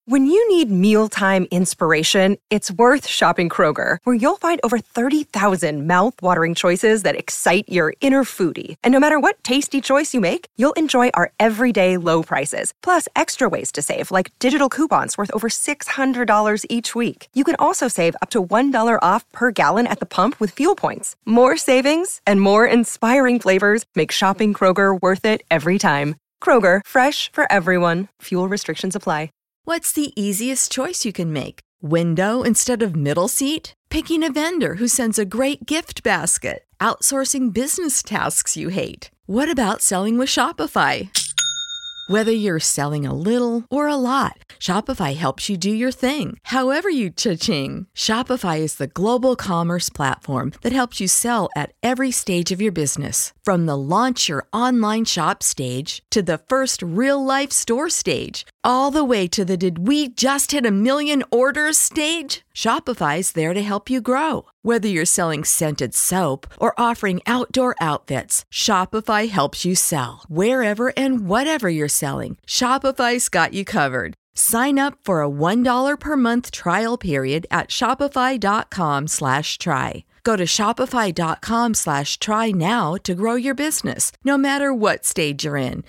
When you need mealtime inspiration, it's worth shopping Kroger, where you'll find over 30,000 mouth-watering choices that excite your inner foodie. And no matter what tasty choice you make, you'll enjoy our everyday low prices, plus extra ways to save, like digital coupons worth over $600 each week. You can also save up to $1 off per gallon at the pump with fuel points. More savings and more inspiring flavors make shopping Kroger worth it every time. Kroger, fresh for everyone. Fuel restrictions apply. What's the easiest choice you can make? Window instead of middle seat? Picking a vendor who sends a great gift basket? Outsourcing business tasks you hate? What about selling with Shopify? Whether you're selling a little or a lot, Shopify helps you do your thing, however you cha-ching. Shopify is the global commerce platform that helps you sell at every stage of your business. From the launch your online shop stage to the first real-life store stage, all the way to the did we just hit 1 million orders stage. Shopify's there to help you grow. Whether you're selling scented soap or offering outdoor outfits, Shopify helps you sell. Wherever and whatever you're selling, Shopify's got you covered. Sign up for a $1 per month trial period at shopify.com/try. Go to shopify.com/try now to grow your business, no matter what stage you're in.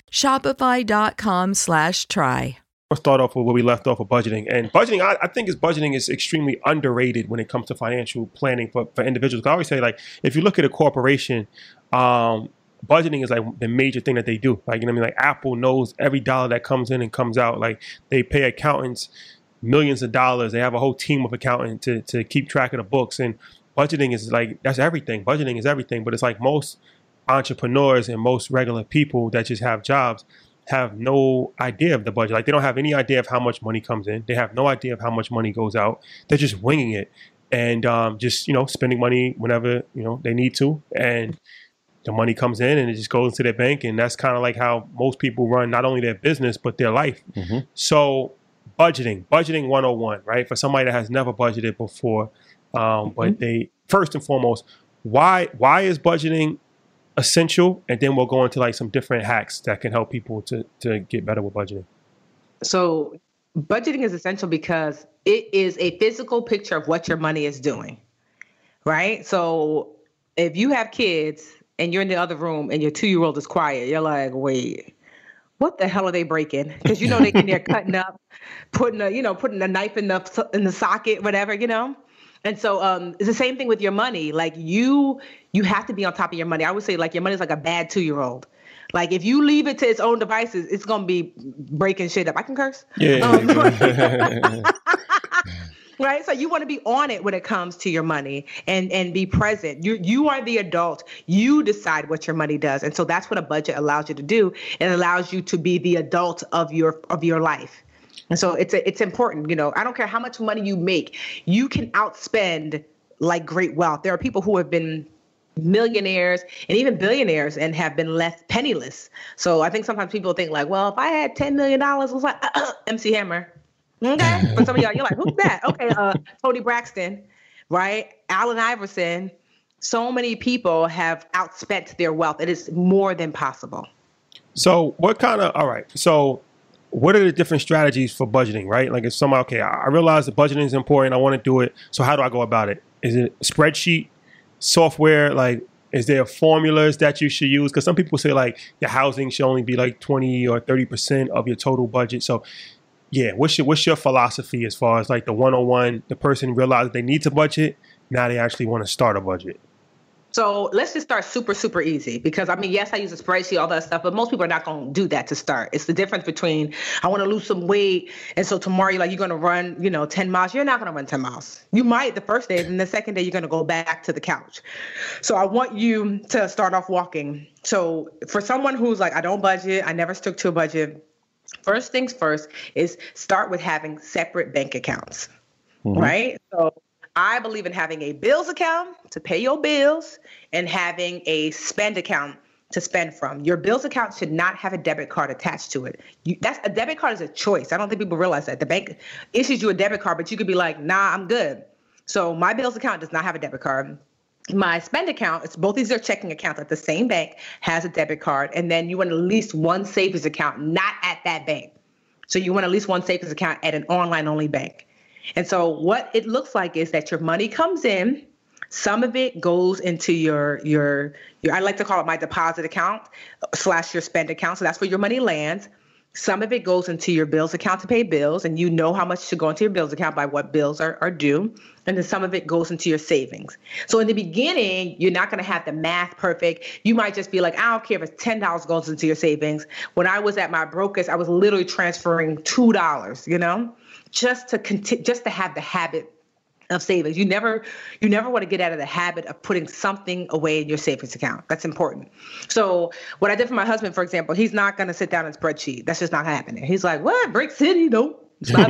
Shopify.com/try. We'll start off with where we left off with budgeting. And budgeting, I think budgeting is extremely underrated when it comes to financial planning for individuals. I always say, like, if you look at a corporation, budgeting is like the major thing that they do. Like, you know what I mean? Like, Apple knows every dollar that comes in and comes out. Like, they pay accountants millions of dollars. They have a whole team of accountants to keep track of the books. And budgeting is like, that's everything. Budgeting is everything. But it's like most entrepreneurs and most regular people that just have jobs have no idea of the budget. Like, they don't have any idea of how much money comes in. They have no idea of how much money goes out. They're just winging it and just, spending money whenever, they need to. And the money comes in and it just goes into their bank. And that's kind of like how most people run not only their business, but their life. Mm-hmm. So budgeting 101, right? For somebody that has never budgeted before. But they, first and foremost, why is budgeting essential? And then we'll go into like some different hacks that can help people to get better with budgeting. So budgeting is essential because it is a physical picture of what your money is doing, right? So if you have kids and you're in the other room and your 2-year-old is quiet, you're like, wait, what the hell are they breaking? Because they're in there cutting up, putting a knife in the socket, whatever, And so it's the same thing with your money. Like you have to be on top of your money. I would say like your money is like a bad 2-year-old. Like if you leave it to its own devices, it's going to be breaking shit up. I can curse. Yeah. Right. So you want to be on it when it comes to your money and be present. You are the adult. You decide what your money does. And so that's what a budget allows you to do. It allows you to be the adult of your life. And so it's important. I don't care how much money you make. You can outspend like great wealth. There are people who have been millionaires and even billionaires and have been left penniless. So I think sometimes people think like, well, if I had $10 million, it was like MC Hammer. Okay. For some of y'all, you're like, who's that? Okay. Tony Braxton, right? Allen Iverson. So many people have outspent their wealth. It is more than possible. So what are the different strategies for budgeting, right? Like if somebody, okay, I realize the budgeting is important. I want to do it. So how do I go about it? Is it a spreadsheet, software? Like, is there formulas that you should use? Because some people say like your housing should only be like 20 or 30% of your total budget. So yeah, what's your philosophy as far as like the 101, the person realizes they need to budget, now they actually want to start a budget? So let's just start super, super easy because yes, I use a spreadsheet, all that stuff, but most people are not going to do that to start. It's the difference between I want to lose some weight. And so tomorrow you're going to run, 10 miles. You're not going to run 10 miles. You might the first day and the second day you're going to go back to the couch. So I want you to start off walking. So for someone who's like, I don't budget, I never stuck to a budget. First things first is start with having separate bank accounts, right? So I believe in having a bills account to pay your bills and having a spend account to spend from. Your bills account should not have a debit card attached to it. A debit card is a choice. I don't think people realize that. The bank issues you a debit card, but you could be like, nah, I'm good. So my bills account does not have a debit card. My spend account, it's both these are checking accounts at the same bank, has a debit card. And then you want at least one savings account, not at that bank. So you want at least one savings account at an online only bank. And so what it looks like is that your money comes in, some of it goes into your I like to call it my deposit account / your spend account. So that's where your money lands. Some of it goes into your bills account to pay bills, and you know how much should go into your bills account by what bills are due. And then some of it goes into your savings. So in the beginning, you're not going to have the math perfect. You might just be like, I don't care if it's $10 goes into your savings. When I was at my broker's, I was literally transferring $2, just to have the habit of savings. You never want to get out of the habit of putting something away in your savings account. That's important. So what I did for my husband, for example, he's not going to sit down and spreadsheet. That's just not happening. He's like, what? Brick City? Nope.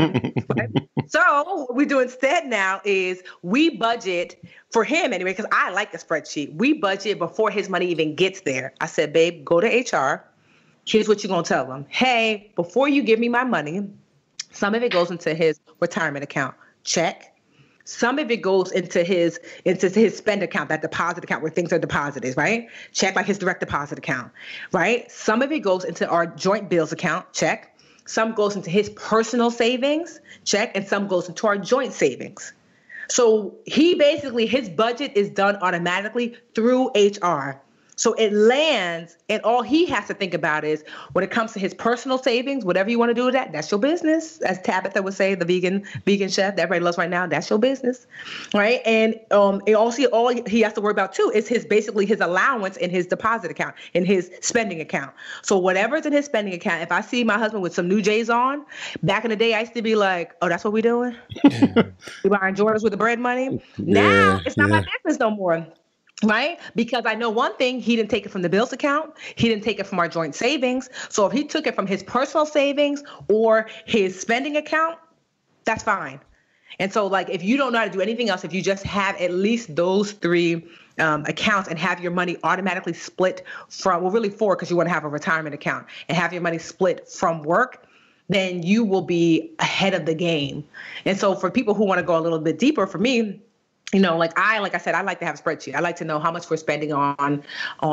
So what we do instead now is we budget for him anyway, because I like a spreadsheet. We budget before his money even gets there. I said, babe, go to HR. Here's what you're going to tell them. Hey, before you give me my money, some of it goes into his retirement account. Check. Some of it goes into his spend account, that deposit account where things are deposited, right? Check, like his direct deposit account, right? Some of it goes into our joint bills account, check. Some goes into his personal savings, check, and some goes into our joint savings. So his budget is done automatically through HR. So it lands, and all he has to think about is when it comes to his personal savings, whatever you want to do with that, that's your business. As Tabitha would say, the vegan chef that everybody loves right now, that's your business, right? And all he has to worry about too is his allowance in his deposit account, in his spending account. So whatever's in his spending account, if I see my husband with some new J's on, back in the day I used to be like, oh, that's what we doing? We buying Jordans with the bread money? Now it's not my business no more. Right? Because I know one thing, he didn't take it from the bills account. He didn't take it from our joint savings. So if he took it from his personal savings or his spending account, that's fine. And so like, if you don't know how to do anything else, if you just have at least those three accounts and have your money automatically split from, well, really four, because you want to have a retirement account and have your money split from work, then you will be ahead of the game. And so for people who want to go a little bit deeper, for me, like I said, I like to have a spreadsheet. I like to know how much we're spending on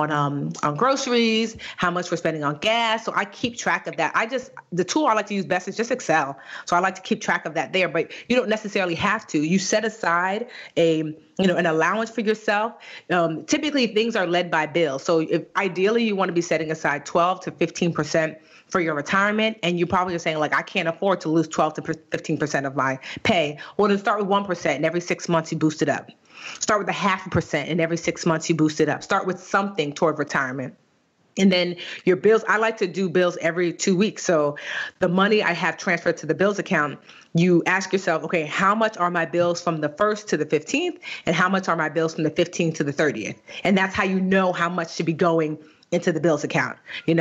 groceries, how much we're spending on gas. So I keep track of that. The tool I like to use best is just Excel. So I like to keep track of that there, but you don't necessarily have to. You set aside an allowance for yourself. Typically things are led by bills. So if ideally you want to be setting aside 12 to 15% for your retirement, and you probably are saying like, I can't afford to lose 12 to 15% of my pay. Well, then start with 1%, and every 6 months you boost it up. Start with 0.5%, and every 6 months you boost it up. Start with something toward retirement. And then your bills, I like to do bills every 2 weeks. So the money I have transferred to the bills account, you ask yourself, okay, how much are my bills from the 1st to the 15th? And how much are my bills from the 15th to the 30th? And that's how you know how much should be going into the bills account,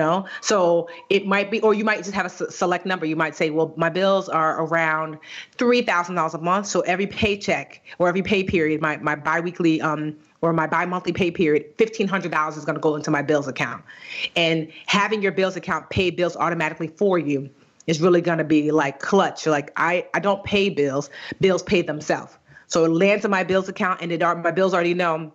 So it might be, or you might just have a select number. You might say, well, my bills are around $3,000 a month. So every paycheck or every pay period, my biweekly or my bi-monthly pay period, $1,500 is going to go into my bills account. And having your bills account pay bills automatically for you is really going to be like clutch. Like I don't pay bills pay themselves. So it lands in my bills account, and my bills already know,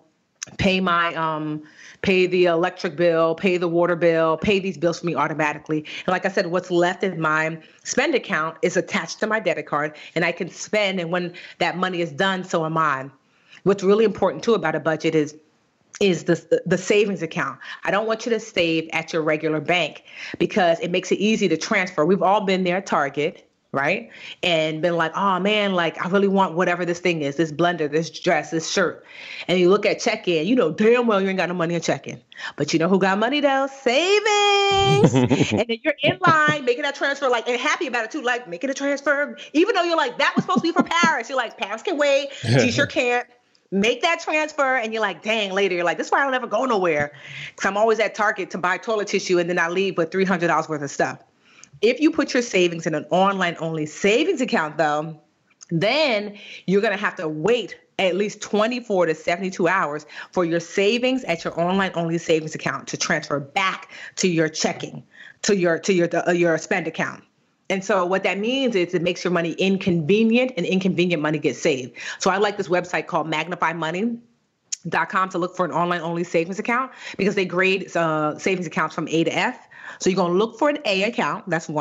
pay the electric bill, pay the water bill, pay these bills for me automatically. And like I said, what's left in my spend account is attached to my debit card, and I can spend. And when that money is done, so am I. What's really important too about a budget is the savings account. I don't want you to save at your regular bank because it makes it easy to transfer. We've all been there at Target, right? And been like, oh man, like I really want whatever this thing is, this blender, this dress, this shirt. And you look at check-in, damn well you ain't got no money in check-in. But you know who got money though? Savings. And then you're in line making that transfer, like, and happy about it too, like making a transfer, even though you're like, that was supposed to be for Paris. You're like, Paris can wait, T-shirt can't. Make that transfer, and you're like, dang, later, you're like, this is why I don't ever go nowhere. Because I'm always at Target to buy toilet tissue, and then I leave with $300 worth of stuff. If you put your savings in an online-only savings account, though, then you're going to have to wait at least 24 to 72 hours for your savings at your online-only savings account to transfer back to your checking, to your spend account. And so what that means is it makes your money inconvenient, and inconvenient money gets saved. So I like this website called MagnifyMoney.com to look for an online-only savings account because they grade savings accounts from A to F. So you're going to look for an A account. That's one.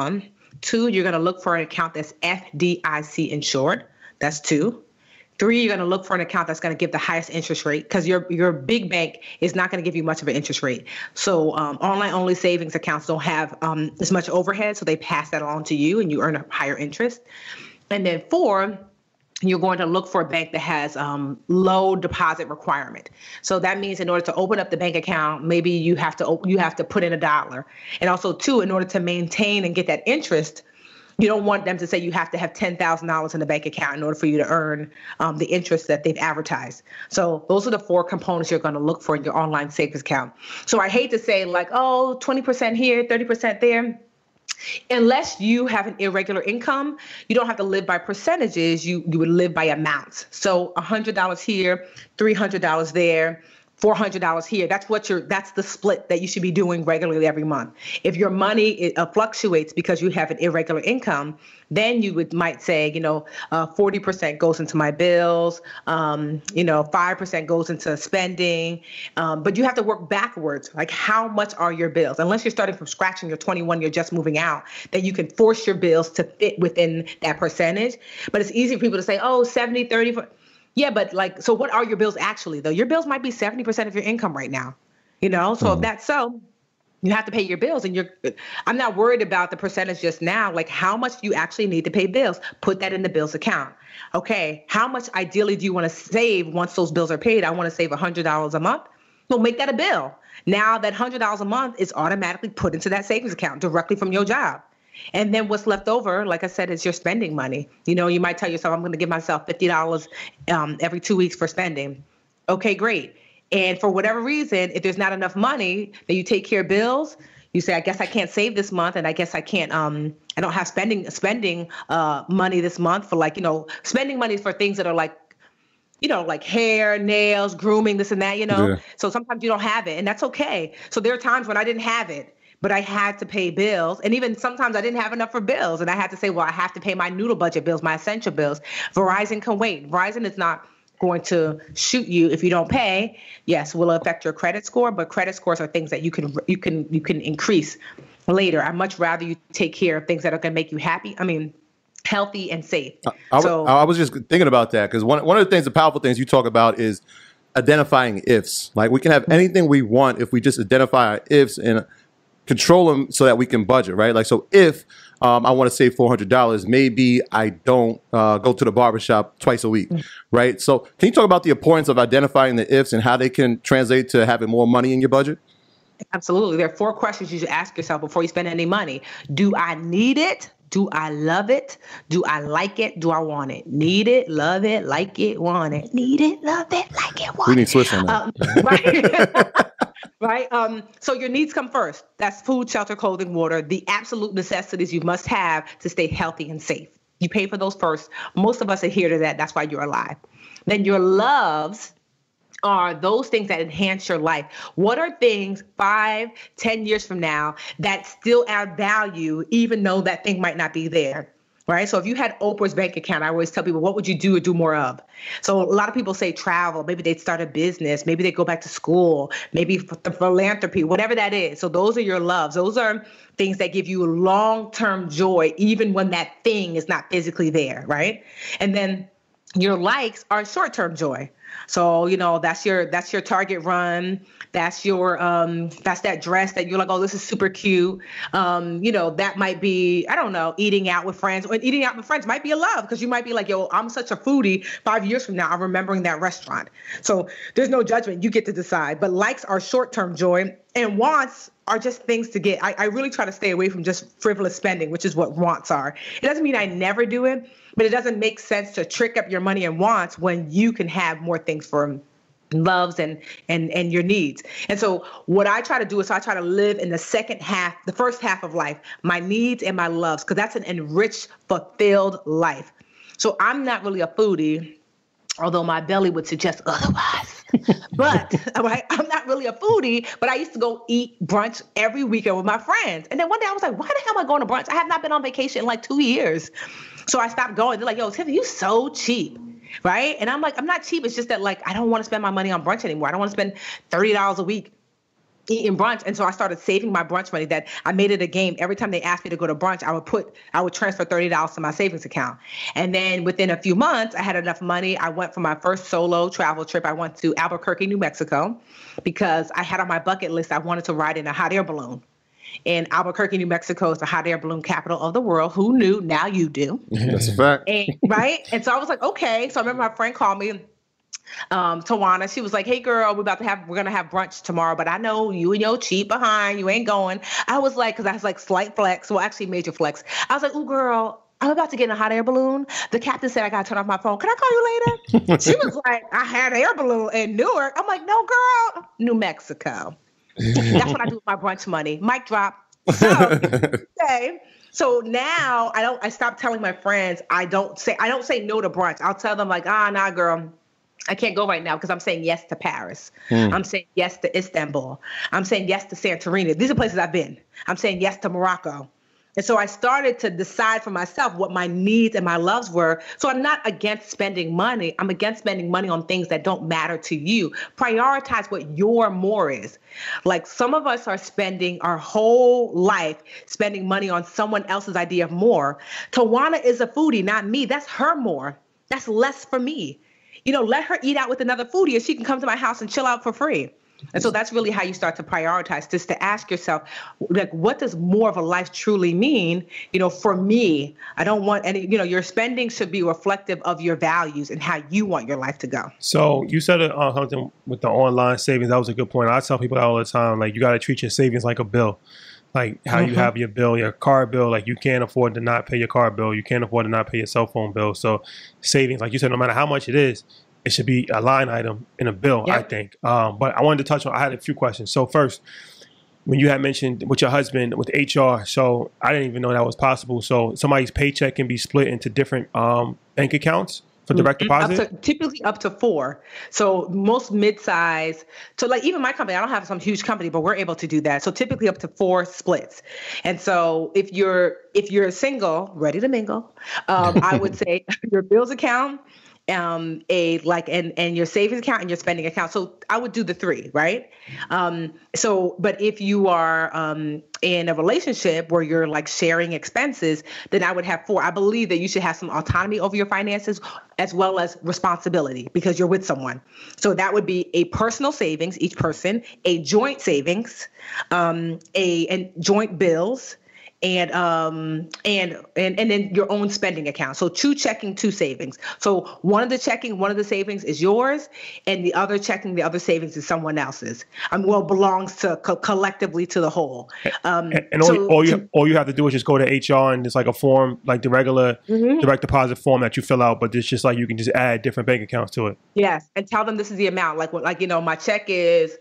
2, you're going to look for an account that's FDIC insured. That's 2. 3, you're going to look for an account that's going to give the highest interest rate, because your big bank is not going to give you much of an interest rate. So online-only savings accounts don't have as much overhead, so they pass that along to you and you earn a higher interest. And then 4, you're going to look for a bank that has low deposit requirement. So that means in order to open up the bank account, maybe you have to put in $1. And also 2, in order to maintain and get that interest, you don't want them to say you have to have $10,000 in the bank account in order for you to earn the interest that they've advertised. So those are the 4 components you're going to look for in your online savings account. So I hate to say 20% here, 30% there. Unless you have an irregular income, you don't have to live by percentages. You would live by amounts. So $100 here, $300 there, $400 here. That's the split that you should be doing regularly every month. If your money fluctuates because you have an irregular income, then you might say, 40% goes into my bills, 5% goes into spending. But you have to work backwards. Like, how much are your bills? Unless you're starting from scratch and you're 21, you're just moving out, then you can force your bills to fit within that percentage. But it's easy for people to say, 70, 30. Yeah, but so what are your bills actually, though? Your bills might be 70% of your income right now, So if that's so, you have to pay your bills. And I'm not worried about the percentage just now. Like, how much do you actually need to pay bills? Put that in the bills account. Okay, how much ideally do you want to save once those bills are paid? I want to save $100 a month. Well, make that a bill. Now that $100 a month is automatically put into that savings account directly from your job. And then what's left over, like I said, is your spending money. You might tell yourself, I'm going to give myself $50 every 2 weeks for spending. Okay, great. And for whatever reason, if there's not enough money, then you take care of bills. You say, I guess I can't save this month, and I guess I can't. I don't have spending money this month for spending money for things that are like hair, nails, grooming, this and that. Yeah. So sometimes you don't have it, and that's okay. So there are times when I didn't have it, but I had to pay bills. And even sometimes I didn't have enough for bills. And I had to say, well, I have to pay my noodle budget bills, my essential bills. Verizon can wait. Verizon is not going to shoot you if you don't pay. Yes, will affect your credit score, but credit scores are things that you can increase later. I'd much rather you take care of things that are going to make you healthy and safe. I was just thinking about that, because one of the powerful things you talk about is identifying ifs. Like, we can have anything we want if we just identify our ifs and control them so that we can budget, right? Like, so if I want to save $400, maybe I don't go to the barbershop twice a week, right? So can you talk about the importance of identifying the ifs and how they can translate to having more money in your budget? Absolutely. There are 4 questions you should ask yourself before you spend any money. Do I need it? Do I love it? Do I like it? Do I want it? Need it, love it, like it, want it. Need it, love it, like it, want it. We need Swiss on that. Right. So your needs come first. That's food, shelter, clothing, water, the absolute necessities you must have to stay healthy and safe. You pay for those first. Most of us adhere to that. That's why you're alive. Then your loves are those things that enhance your life. What are things 5, 10 years from now that still add value, even though that thing might not be there? Right. So if you had Oprah's bank account, I always tell people, what would you do or do more of? So a lot of people say travel. Maybe they'd start a business. Maybe they go back to school. Maybe the philanthropy, whatever that is. So those are your loves. Those are things that give you long-term joy, even when that thing is not physically there. Right. And then your likes are short-term joy. So, that's your Target run. That's your, that's that dress that you're like, oh, this is super cute. That might be, I don't know, eating out with friends. Or eating out with friends might be a love, because you might be like, yo, I'm such a foodie. 5 years from now, I'm remembering that restaurant. So there's no judgment. You get to decide. But likes are short-term joy, and wants are just things to get. I really try to stay away from just frivolous spending, which is what wants are. It doesn't mean I never do it, but it doesn't make sense to trick up your money and wants when you can have more things for loves and your needs. And so what I try to do is I try to live in the first half of life, my needs and my loves, because that's an enriched, fulfilled life. So I'm not really a foodie, although my belly would suggest otherwise. But right, I'm not really a foodie, but I used to go eat brunch every weekend with my friends. And then one day I was like, why the hell am I going to brunch? I have not been on vacation in like 2 years. So I stopped going. They're like, yo, Tiffany, you so cheap. Right. And I'm like, I'm not cheap. It's just that, like, I don't want to spend my money on brunch anymore. I don't want to spend $30 a week eating brunch. And so I started saving my brunch money. That I made it a game. Every time they asked me to go to brunch, I would transfer $30 to my savings account. And then within a few months, I had enough money. I went for my first solo travel trip. I went to Albuquerque, New Mexico, because I had on my bucket list, I wanted to ride in a hot air balloon. And Albuquerque, New Mexico is the hot air balloon capital of the world. Who knew? Now you do. That's a fact. Right? And so I was like, okay. So I remember my friend called me, Tawana. She was like, hey girl, we're going to have brunch tomorrow, but I know you and your cheap behind, you ain't going. I was like, cause I was like slight flex. Well, actually major flex. I was like, ooh girl, I'm about to get in a hot air balloon. The captain said I got to turn off my phone. Can I call you later? She was like, I had an air balloon in Newark. I'm like, no girl, New Mexico. That's what I do with my brunch money. Mic drop. So, okay. So now I stopped telling my friends, I don't say no to brunch. I'll tell them like, nah, girl, I can't go right now because I'm saying yes to Paris. I'm saying yes to Istanbul. I'm saying yes to Santorini. These are places I've been. I'm saying yes to Morocco. And so I started to decide for myself what my needs and my loves were. So I'm not against spending money. I'm against spending money on things that don't matter to you. Prioritize what your more is. Like some of us are spending our whole life spending money on someone else's idea of more. Tawana is a foodie, not me. That's her more. That's less for me. Let her eat out with another foodie and she can come to my house and chill out for free. And so that's really how you start to prioritize, just to ask yourself, like, what does more of a life truly mean? For me, I don't want any, your spending should be reflective of your values and how you want your life to go. So you said something with the online savings. That was a good point. I tell people that all the time, like, you got to treat your savings like a bill. Like how you have your bill, your car bill, like you can't afford to not pay your car bill. You can't afford to not pay your cell phone bill. So savings, like you said, no matter how much it is, it should be a line item in a bill, I think. But I wanted to touch on, I had a few questions. So first, when you had mentioned with your husband, with HR, so I didn't even know that was possible. So somebody's paycheck can be split into different bank accounts for direct deposit? Typically up to 4. So most mid-size, so like even my company, I don't have some huge company, but we're able to do that. So typically up to 4 splits. And so if you're single, ready to mingle, I would say your bills account, and your savings account and your spending account. So I would do the 3, right? But if you are in a relationship where you're like sharing expenses, then I would have 4. I believe that you should have some autonomy over your finances as well as responsibility because you're with someone. So that would be a personal savings, each person, a joint savings, and joint bills, and then your own spending account. So 2 checking, 2 savings. So one of the savings is yours, and the other checking, the other savings is someone else's. Belongs to collectively to the whole. All you have to do is just go to HR and it's like a form, like the regular direct deposit form that you fill out, but it's just like you can just add different bank accounts to it. Yes, and tell them this is the amount. My check is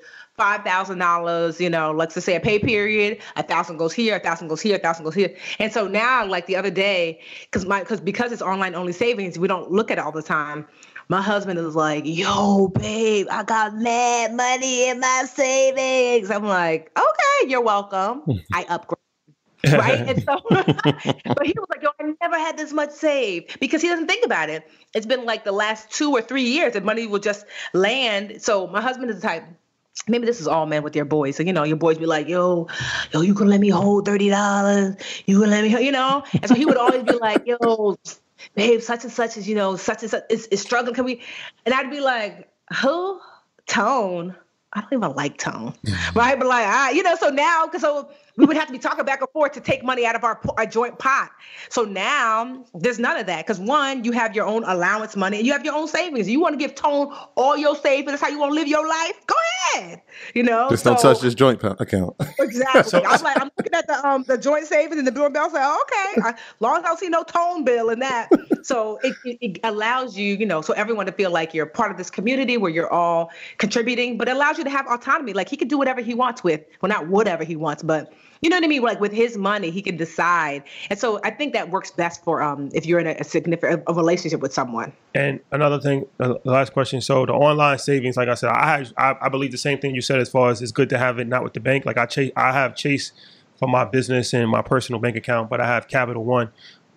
$5,000, let's just say a pay period, 1,000 goes here, 1,000 goes here, 1,000 goes here. And so now, like the other day, because it's online only savings, we don't look at it all the time. My husband is like, yo, babe, I got mad money in my savings. I'm like, okay, you're welcome. I upgrade. Right. And so, but he was like, yo, I never had this much saved because he doesn't think about it. It's been like the last 2 or 3 years that money will just land. So my husband is the type, maybe this is all men with their boys. So, your boys be like, yo, you can let me hold $30. You can let me, And so he would always be like, yo, babe, such and such is, such and such is struggling. Can we? And I'd be like, who? Tone. I don't even like Tone. Right. But like, so now, so we would have to be talking back and forth to take money out of our joint pot. So now there's none of that. Because one, you have your own allowance money and you have your own savings. You want to give Tone all your savings. That's how you want to live your life. Go ahead. Just don't touch this joint account. Exactly. I'm looking at the joint savings and the doorbell. I was like, okay, as long as I don't see no Tone bill in that. So it allows you, so everyone to feel like you're part of this community where you're all contributing, but it allows you to have autonomy. Like he can do whatever he wants not whatever he wants, but you know what I mean? Like with his money, he can decide. And so I think that works best for if you're in a significant relationship with someone. And another thing, the last question. So the online savings, like I said, I believe the same thing you said as far as it's good to have it not with the bank. Like I have Chase for my business and my personal bank account, but I have Capital One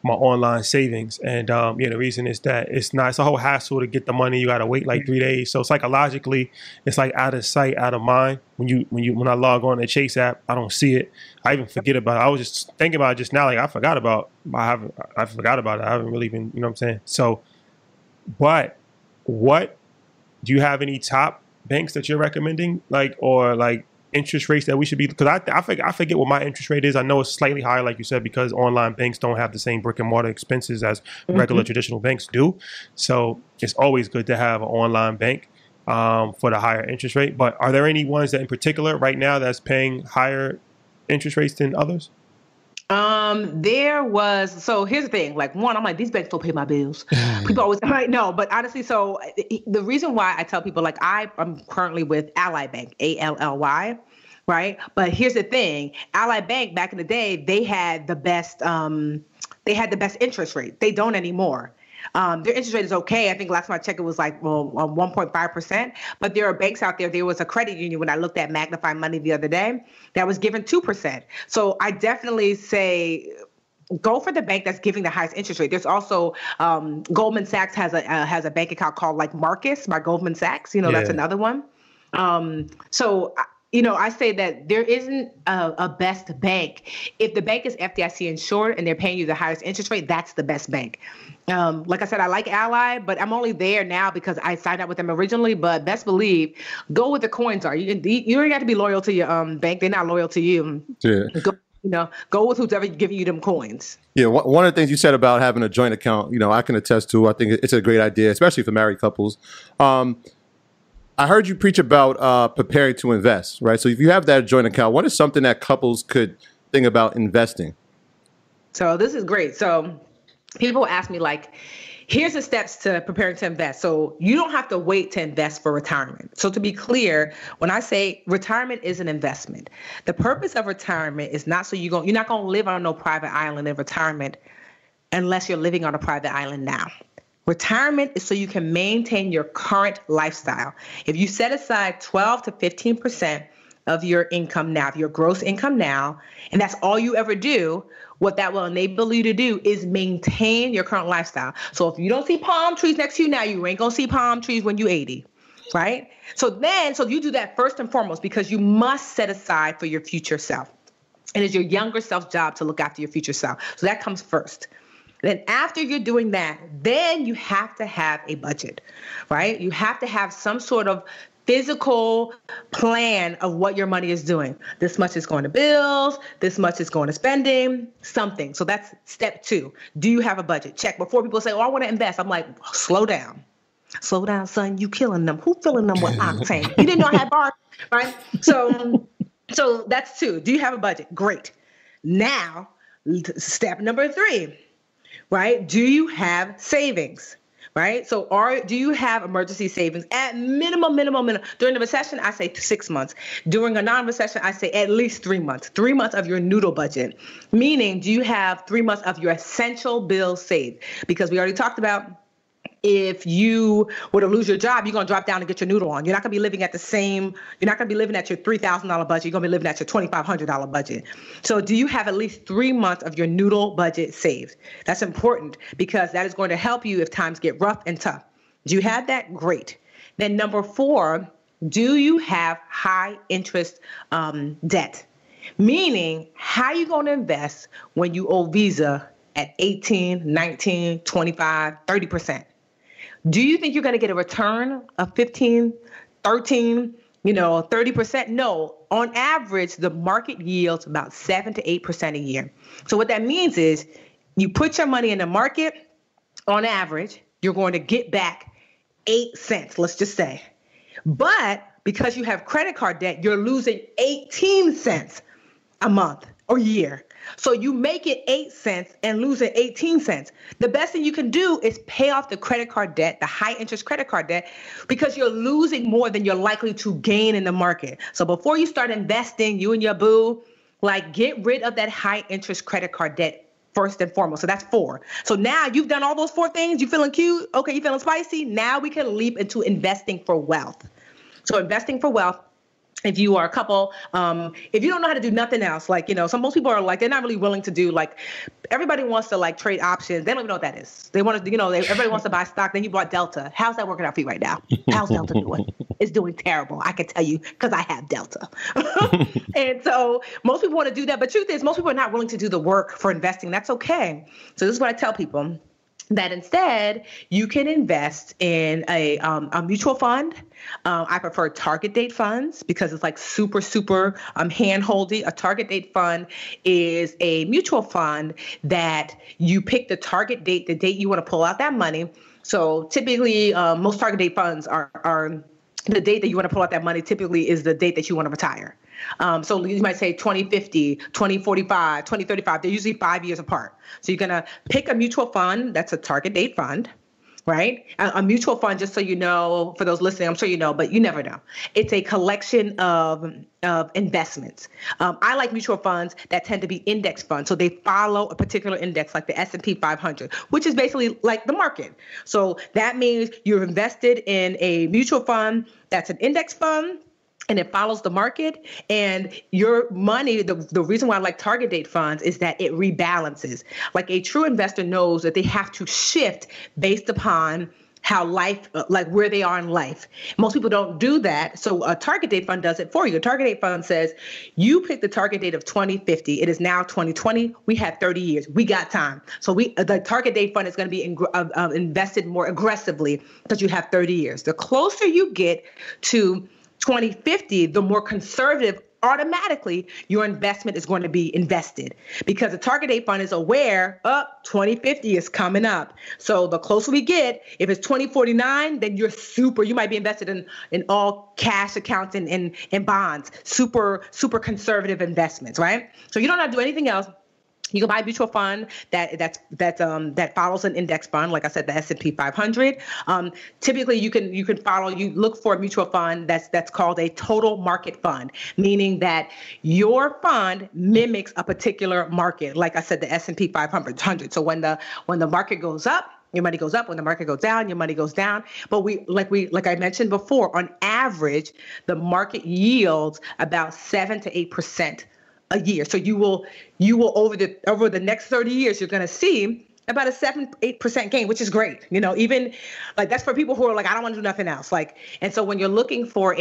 my online savings. And the reason is that it's a whole hassle to get the money. You got to wait like 3 days. So psychologically, it's like out of sight, out of mind. When I log on the Chase app, I don't see it. I even forget about it. I was just thinking about it just now. Like I forgot about it. I haven't really been, you know what I'm saying? So, but what do you have any top banks that you're recommending, or interest rates that we should be? Because I forget what my interest rate is. I know it's slightly higher, like you said, because online banks don't have the same brick and mortar expenses as regular traditional banks do. So it's always good to have an online bank for the higher interest rate. But are there any ones that in particular right now that's paying higher interest rates than others? So here's the thing, one, I'm like, these banks don't pay my bills. People always, no, but honestly, so the reason why I tell people, I'm currently with Ally Bank, ALLY, right? But here's the thing, Ally Bank back in the day, they had the best interest rate. They don't anymore. Their interest rate is okay. I think last time I checked, it was 1.5%. But there are banks out there. There was a credit union when I looked at Magnify Money the other day that was giving 2%. So I definitely say go for the bank that's giving the highest interest rate. There's also Goldman Sachs has a bank account called Marcus by Goldman Sachs. That's another one. I say that there isn't a best bank. If the bank is FDIC insured and they're paying you the highest interest rate, that's the best bank. Like I said, I like Ally, but I'm only there now because I signed up with them originally. But best believe, go with the coins are. You don't got to be loyal to your bank. They're not loyal to you. Yeah. Go with who's ever giving you them coins. Yeah, one of the things you said about having a joint account, I can attest to. I think it's a great idea, especially for married couples. I heard you preach about preparing to invest, right? So if you have that joint account, what is something that couples could think about investing? So this is great. So people ask me here's the steps to preparing to invest. So you don't have to wait to invest for retirement. So to be clear, when I say retirement is an investment, the purpose of retirement is not so you're not going to live on no private island in retirement unless you're living on a private island now. Retirement is so you can maintain your current lifestyle. If you set aside 12 to 15% of your income now, of your gross income now, and that's all you ever do, what that will enable you to do is maintain your current lifestyle. So if you don't see palm trees next to you now, you ain't gonna see palm trees when you're 80, right? So you do that first and foremost because you must set aside for your future self. And it's your younger self's job to look after your future self. So that comes first. Then after you're doing that, then you have to have a budget, right? You have to have some sort of physical plan of what your money is doing. This much is going to bills, this much is going to spending, something. So that's step 2. Do you have a budget? Check. Before people say, I want to invest. I'm like, slow down. Slow down, son. You killing them. Who filling them with octane? You didn't know I had bars, right? So that's 2. Do you have a budget? Great. Now, step number 3. Right? Do you have savings? Right? So do you have emergency savings at minimum? During the recession, I say 6 months. During a non-recession, I say at least 3 months. 3 months of your noodle budget. Meaning, do you have 3 months of your essential bills saved? Because we already talked about if you were to lose your job, you're going to drop down and get your noodle on. You're not going to be living at you're not going to be living at your $3,000 budget. You're going to be living at your $2,500 budget. So do you have at least 3 months of your noodle budget saved? That's important because that is going to help you if times get rough and tough. Do you have that? Great. Then number 4, do you have high interest debt? Meaning, how are you going to invest when you owe Visa at 18, 19, 25, 30%? Do you think you're going to get a return of 15, 13, 30%? No. On average, the market yields about 7 to 8% a year. So what that means is you put your money in the market, on average, you're going to get back 8 cents, let's just say. But because you have credit card debt, you're losing 18 cents a month or year. So you make it 8 cents and lose it 18 cents. The best thing you can do is pay off the credit card debt, the high interest credit card debt, because you're losing more than you're likely to gain in the market. So before you start investing, you and your boo, get rid of that high interest credit card debt first and foremost. So that's 4. So now you've done all those 4 things. You feeling cute? Okay, you feeling spicy? Now we can leap into investing for wealth. So investing for wealth. if you are a couple, if you don't know how to do nothing else, like, most people are like, they're not really willing to do, like, everybody wants to like trade options. They don't even know what that is. They want to, everybody wants to buy stock. Then you bought Delta. How's that working out for you right now? How's Delta doing? It's doing terrible. I can tell you because I have Delta. And so most people want to do that. But truth is, most people are not willing to do the work for investing. That's okay. So this is what I tell people. That instead you can invest in a mutual fund. I prefer target date funds because it's like super hand-holdy. A target date fund is a mutual fund that you pick the target date, the date you want to pull out that money. So typically, most target date funds are the date that you want to pull out that money typically is the date that you want to retire. So you might say 2050, 2045, 2035. They're usually 5 years apart. So you're going to pick a mutual fund that's a target date fund, right? A mutual fund, just so you know, for those listening, I'm sure you know, but you never know. It's a collection of investments. I like mutual funds that tend to be index funds. So they follow a particular index like the S&P 500, which is basically like the market. So that means you're invested in a mutual fund that's an index fund, and it follows the market, and your money, the reason why I like target date funds is that it rebalances. Like a true investor knows that they have to shift based upon how life, like where they are in life. Most people don't do that. So a target date fund does it for you. A target date fund says, you pick the target date of 2050. It is now 2020. We have 30 years. We got time. So the target date fund is going to be invested more aggressively because you have 30 years. The closer you get to 2050, the more conservative automatically your investment is going to be invested, because the target date fund is aware 2050 is coming up. So the closer we get, if it's 2049, then you might be invested in all cash accounts and in bonds, super conservative investments, right? So you don't have to do anything else. You can buy a mutual fund that follows an index fund, like I said, the S&P 500. Typically, you look for a mutual fund that's called a total market fund, meaning that your fund mimics a particular market. Like I said, the S&P 500. So when the market goes up, your money goes up. When the market goes down, your money goes down. But like I mentioned before, on average, the market yields about 7 to 8% a year. So you will over the next 30 years, you're going to see about a 7-8% gain, which is great. Even like that's for people who are like, I don't want to do nothing else. And so when you're looking for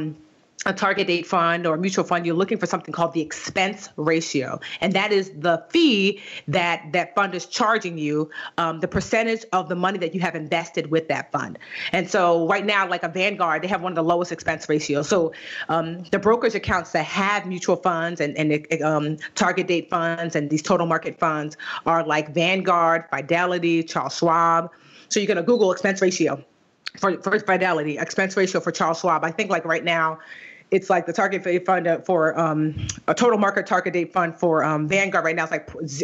a target date fund or a mutual fund, you're looking for something called the expense ratio. And that is the fee that fund is charging you, the percentage of the money that you have invested with that fund. And so right now, like a Vanguard, they have one of the lowest expense ratios. So the brokerage accounts that have mutual funds and target date funds and these total market funds are like Vanguard, Fidelity, Charles Schwab. So you're going to Google expense ratio for Fidelity, expense ratio for Charles Schwab. I think like right now, it's like the target date fund for a total market target date fund for Vanguard right now is like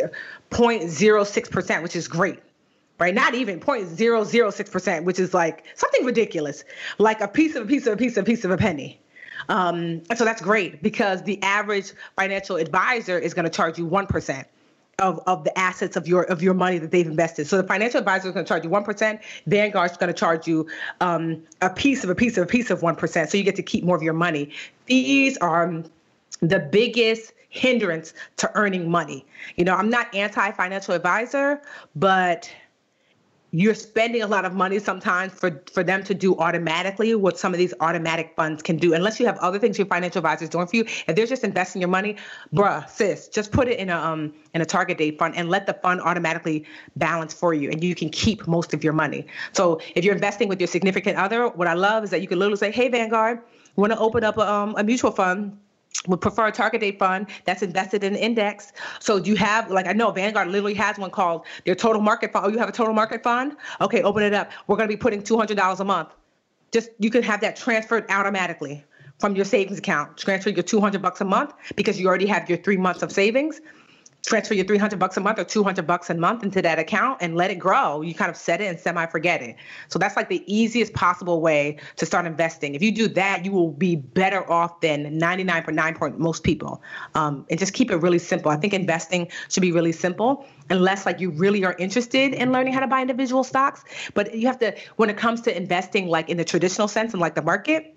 0.06%, which is great, right? Not even 0.006%, which is like something ridiculous, like a piece of a penny. And so that's great because the average financial advisor is going to charge you 1% of the assets of your money that they've invested. So the financial advisor is going to charge you 1%. Vanguard is going to charge you a piece of 1%. So you get to keep more of your money. These are the biggest hindrance to earning money. I'm not anti-financial advisor, but you're spending a lot of money sometimes for them to do automatically what some of these automatic funds can do. Unless you have other things your financial advisor is doing for you. If they're just investing your money, sis, just put it in a target date fund and let the fund automatically balance for you, and you can keep most of your money. So if you're investing with your significant other, what I love is that you can literally say, hey, Vanguard, want to open up a mutual fund? Would prefer a target date fund that's invested in an index. So do you have, like I know Vanguard literally has one called their total market fund. Oh, you have a total market fund? Okay, open it up. We're going to be putting $200 a month. You can have that transferred automatically from your savings account. Transfer your $200 a month because you already have your 3 months of savings. Transfer your $300 a month or $200 a month into that account and let it grow. You kind of set it and semi-forget it. So that's like the easiest possible way to start investing. If you do that, you will be better off than 99.9% most people. And just keep it really simple. I think investing should be really simple unless like you really are interested in learning how to buy individual stocks. But you have to, when it comes to investing like in the traditional sense and like the market,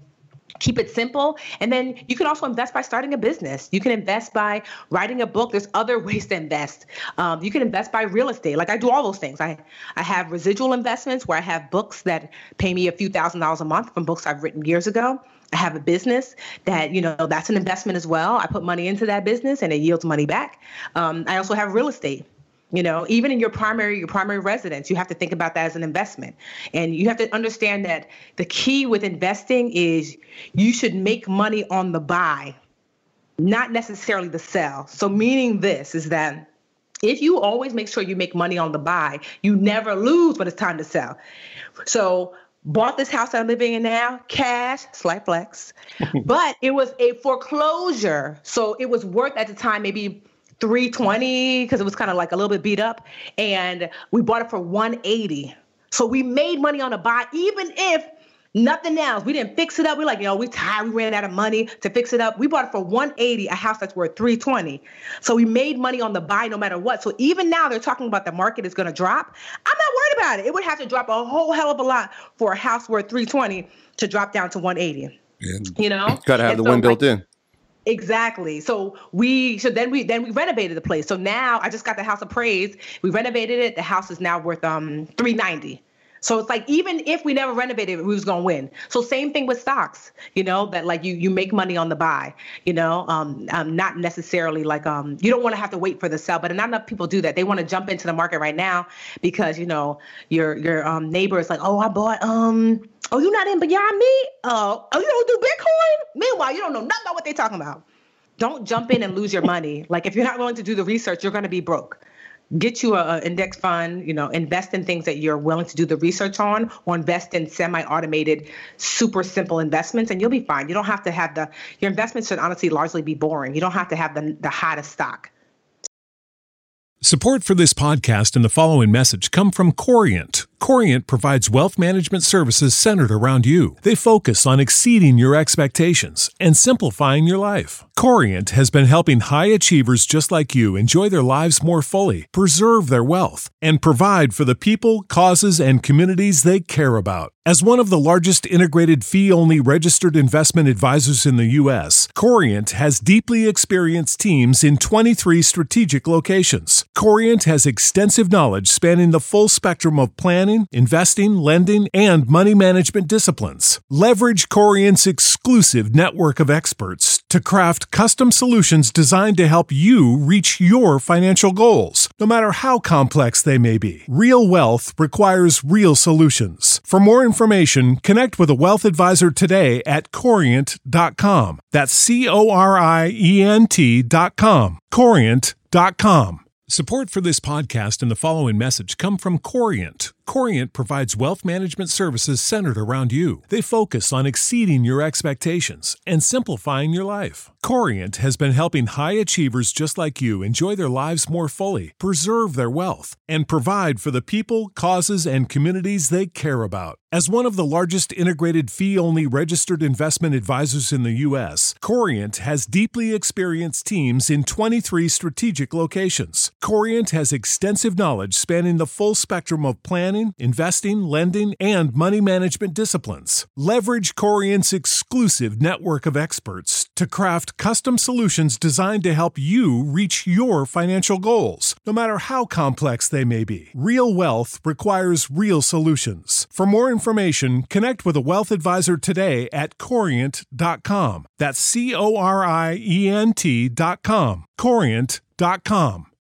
Keep it simple. And then you can also invest by starting a business. You can invest by writing a book. There's other ways to invest. You can invest by real estate. Like I do all those things. I have residual investments where I have books that pay me a few $1,000s a month from books I've written years ago. I have a business that, that's an investment as well. I put money into that business and it yields money back. I also have real estate. Even in your primary residence, you have to think about that as an investment. And you have to understand that the key with investing is you should make money on the buy, not necessarily the sell. So meaning this is that if you always make sure you make money on the buy, you never lose when it's time to sell. So bought this house I'm living in now, cash, slight flex, but it was a foreclosure. So it was worth at the time maybe $320 because it was kind of like a little bit beat up, and we bought it for $180. So we made money on a buy, even if nothing else. We didn't fix it up. We're like, we tired. We ran out of money to fix it up. We bought it for $180, a house that's worth $320. So we made money on the buy no matter what. So even now they're talking about the market is going to drop. I'm not worried about it. It would have to drop a whole hell of a lot for a house worth $320 to drop down to $180. Yeah. Got to have the wind built in. Exactly. So then we renovated the place. So now I just got the house appraised. We renovated it. The house is now worth $390. So it's like, even if we never renovated it, we was going to win. So same thing with stocks, that like you make money on the buy, not necessarily like, you don't want to have to wait for the sell, but not enough people do that. They want to jump into the market right now because, your neighbor is like, oh, I bought, oh, you're not in Beyond Meat? Oh, you don't do Bitcoin? Meanwhile, you don't know nothing about what they're talking about. Don't jump in and lose your money. Like if you're not willing to do the research, you're going to be broke. Get you an index fund, invest in things that you're willing to do the research on, or invest in semi-automated, super simple investments, and you'll be fine. You don't have to have your investments should honestly largely be boring. You don't have to have the hottest stock. Support for this podcast and the following message come from Corient. Corient provides wealth management services centered around you. They focus on exceeding your expectations and simplifying your life. Corient has been helping high achievers just like you enjoy their lives more fully, preserve their wealth, and provide for the people, causes, and communities they care about. As one of the largest integrated fee-only registered investment advisors in the U.S., Corient has deeply experienced teams in 23 strategic locations. Corient has extensive knowledge spanning the full spectrum of planning, investing, lending, and money management disciplines. Leverage Corient's exclusive network of experts to craft custom solutions designed to help you reach your financial goals, no matter how complex they may be. Real wealth requires real solutions. For more information, connect with a wealth advisor today at Corient.com. That's Corient.com. Corient.com. Support for this podcast and the following message come from Corient. Corient provides wealth management services centered around you. They focus on exceeding your expectations and simplifying your life. Corient has been helping high achievers just like you enjoy their lives more fully, preserve their wealth, and provide for the people, causes, and communities they care about. As one of the largest integrated fee-only registered investment advisors in the U.S., Corient has deeply experienced teams in 23 strategic locations. Corient has extensive knowledge spanning the full spectrum of planning, investing, lending, and money management disciplines. Leverage Corient's exclusive network of experts to craft custom solutions designed to help you reach your financial goals, no matter how complex they may be. Real wealth requires real solutions. For more information, connect with a wealth advisor today at Corient.com. That's Corient.com. Corient.com.